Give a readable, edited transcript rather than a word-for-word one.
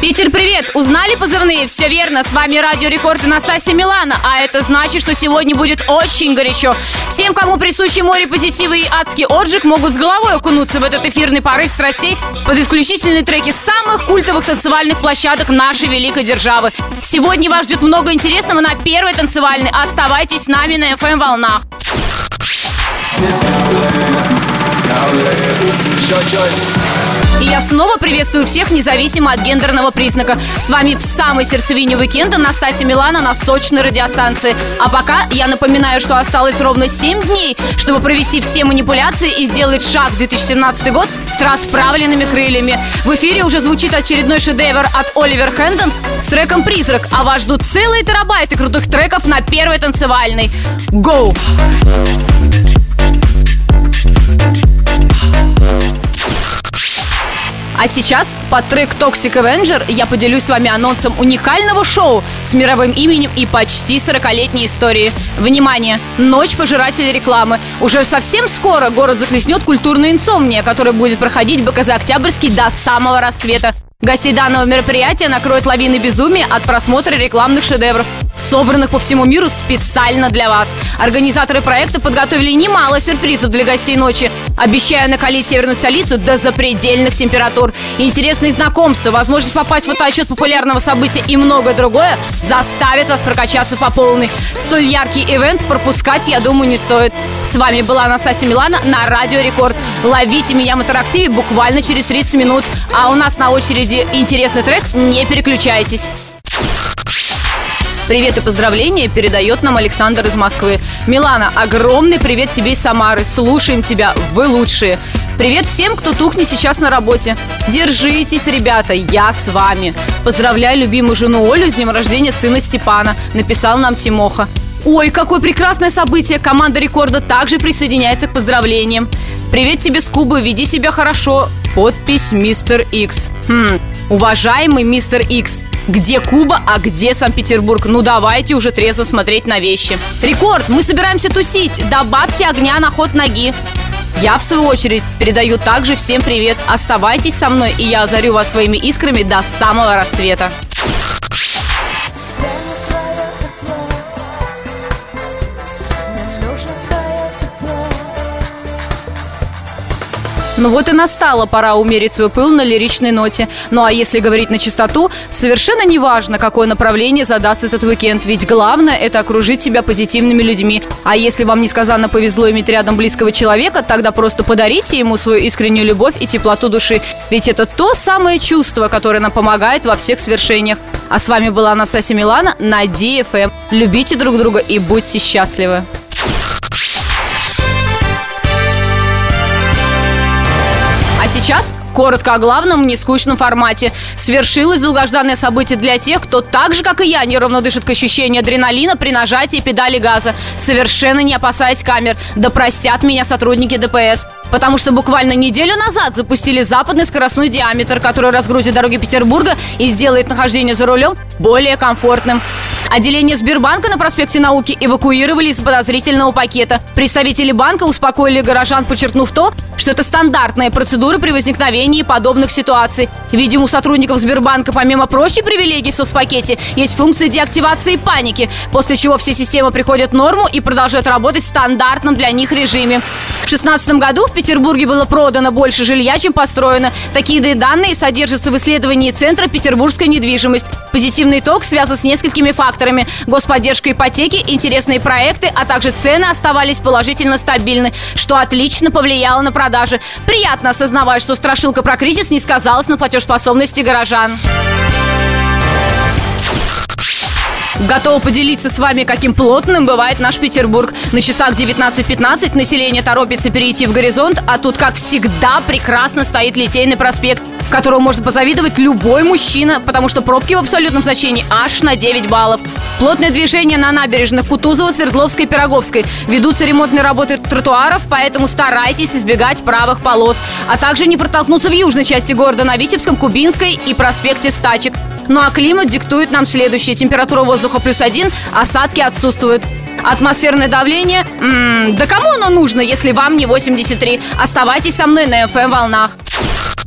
Питер, привет! Узнали позывные? Все верно, с вами Радио Рекорд и Настасья Милана. А это значит, что сегодня будет очень горячо. Всем, кому присуще море позитива и адский отжиг, могут с головой окунуться в этот эфирный порыв страстей под исключительные треки самых культовых танцевальных площадок нашей великой державы. Сегодня вас ждет много интересного на первой танцевальной. Оставайтесь с нами на FM-волнах. И я снова приветствую всех, независимо от гендерного признака. С вами в самой сердцевине уикенда Настасья Милана на сочной радиостанции. А пока я напоминаю, что осталось ровно 7 дней, чтобы провести все манипуляции и сделать шаг в 2017 год с расправленными крыльями. В эфире уже звучит очередной шедевр от Оливер Хэндонс с треком «Призрак», а вас ждут целые терабайты крутых треков на первой танцевальной. Go! А сейчас под трек Toxic Avenger я поделюсь с вами анонсом уникального шоу с мировым именем и почти 40-летней историей. Внимание! Ночь пожирателей рекламы. Уже совсем скоро город захлестнет культурная инсомния, которая будет проходить в БКЗ «Октябрьский» до самого рассвета. Гостей данного мероприятия накроет лавина безумия от просмотра рекламных шедевров, собранных по всему миру специально для вас. Организаторы проекта подготовили немало сюрпризов для гостей ночи, обещая накалить северную столицу до запредельных температур. Интересные знакомства, возможность попасть в фотоотчет популярного события и многое другое заставят вас прокачаться по полной. Столь яркий ивент пропускать, я думаю, не стоит. С вами была Настасья Милана на Радио Рекорд. Ловите меня в интерактиве буквально через 30 минут. А у нас на очереди интересный трек, не переключайтесь. Привет и поздравления передает нам Александр из Москвы. Милана, огромный привет тебе из Самары. Слушаем тебя, вы лучшие. Привет всем, кто тухнет сейчас на работе. Держитесь, ребята, я с вами. Поздравляю любимую жену Олю с днем рождения сына Степана. Написал нам Тимоха. Ой, какое прекрасное событие. Команда Рекорда также присоединяется к поздравлениям. Привет тебе с Кубы, веди себя хорошо. Подпись Мистер Икс. Уважаемый Мистер Икс, где Куба, а где Санкт-Петербург? Ну давайте уже трезво смотреть на вещи. Рекорд, мы собираемся тусить. Добавьте огня на ход ноги. Я, в свою очередь, передаю также всем привет. Оставайтесь со мной, и я озарю вас своими искрами до самого рассвета. Ну вот и настала пора умерить свой пыл на лиричной ноте. Ну а если говорить на чистоту, совершенно не важно, какое направление задаст этот уикенд. Ведь главное – это окружить себя позитивными людьми. А если вам несказанно повезло иметь рядом близкого человека, тогда просто подарите ему свою искреннюю любовь и теплоту души. Ведь это то самое чувство, которое нам помогает во всех свершениях. А с вами была Настасья Милана на DFM. Любите друг друга и будьте счастливы. А сейчас коротко о главном в нескучном формате. Свершилось долгожданное событие для тех, кто так же, как и я, неровно дышит к ощущению адреналина при нажатии педали газа, совершенно не опасаясь камер. Да простят меня сотрудники ДПС. Потому что буквально неделю назад запустили западный скоростной диаметр, который разгрузит дороги Петербурга и сделает нахождение за рулем более комфортным. Отделение Сбербанка на проспекте Науки эвакуировали из подозрительного пакета. Представители банка успокоили горожан, подчеркнув то, что это стандартная процедура при возникновении подобных ситуаций. Видимо, у сотрудников Сбербанка помимо прочей привилегий в соцпакете есть функция деактивации паники, после чего все системы приходят в норму и продолжают работать в стандартном для них режиме. В 2016 году в Петербурге было продано больше жилья, чем построено. Такие данные содержатся в исследовании Центра «Петербургская недвижимость». Позитивный итог связан с несколькими факторами. Господдержка ипотеки, интересные проекты, а также цены оставались положительно стабильны, что отлично повлияло на продажи. Приятно осознавать, что страшилка про кризис не сказалась на платежеспособности горожан. Готова поделиться с вами, каким плотным бывает наш Петербург. На часах 19:15 население торопится перейти в горизонт, а тут, как всегда, прекрасно стоит Литейный проспект, которому может позавидовать любой мужчина, потому что пробки в абсолютном значении аж на 9 баллов. Плотное движение на набережных Кутузова, Свердловской и Пироговской. Ведутся ремонтные работы тротуаров, поэтому старайтесь избегать правых полос. А также не протолкнуться в южной части города на Витебском, Кубинской и проспекте Стачек. Ну а климат диктует нам следующее. Температура воздуха +1, осадки отсутствуют. Атмосферное давление? Да кому оно нужно, если вам не 83? Оставайтесь со мной на FM-волнах.